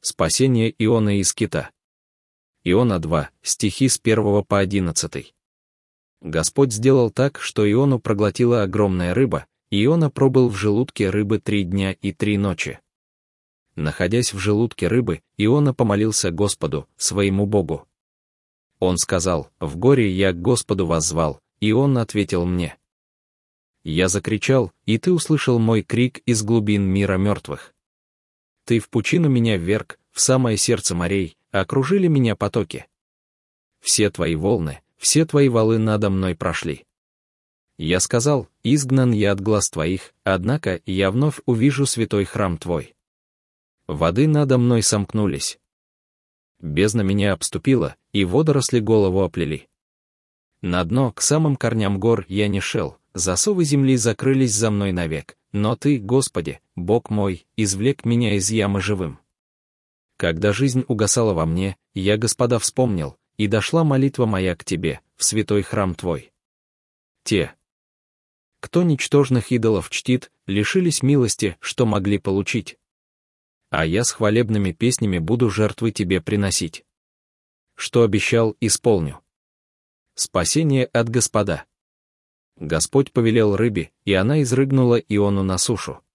Спасение Иона из кита. Иона 2, стихи с 1 по 11. Господь сделал так, что Иону проглотила огромная рыба, и Иона пробыл в желудке рыбы 3 дня и 3 ночи. Находясь в желудке рыбы, Иона помолился Господу, своему Богу. Он сказал: «В горе я к Господу воззвал, и Он ответил мне. Я закричал, и Ты услышал мой крик из глубин мира мертвых. Ты в пучину меня вверг, в самое сердце морей, окружили меня потоки. Все Твои волны, все Твои валы надо мной прошли. Я сказал: изгнан я от глаз Твоих, однако я вновь увижу святой храм Твой. Воды надо мной сомкнулись. Бездна меня обступила, и водоросли голову оплели. На дно, к самым корням гор я не шел, засовы земли закрылись за мной навек, но Ты, Господи, Бог мой, извлек меня из ямы живым. Когда жизнь угасала во мне, я, Господа, вспомнил, и дошла молитва моя к Тебе, в святой храм Твой. Те, кто ничтожных идолов чтит, лишились милости, что могли получить. А я с хвалебными песнями буду жертвы Тебе приносить. Что обещал, исполню. Спасение от Господа. Господь повелел рыбе, и она изрыгнула Иону на сушу.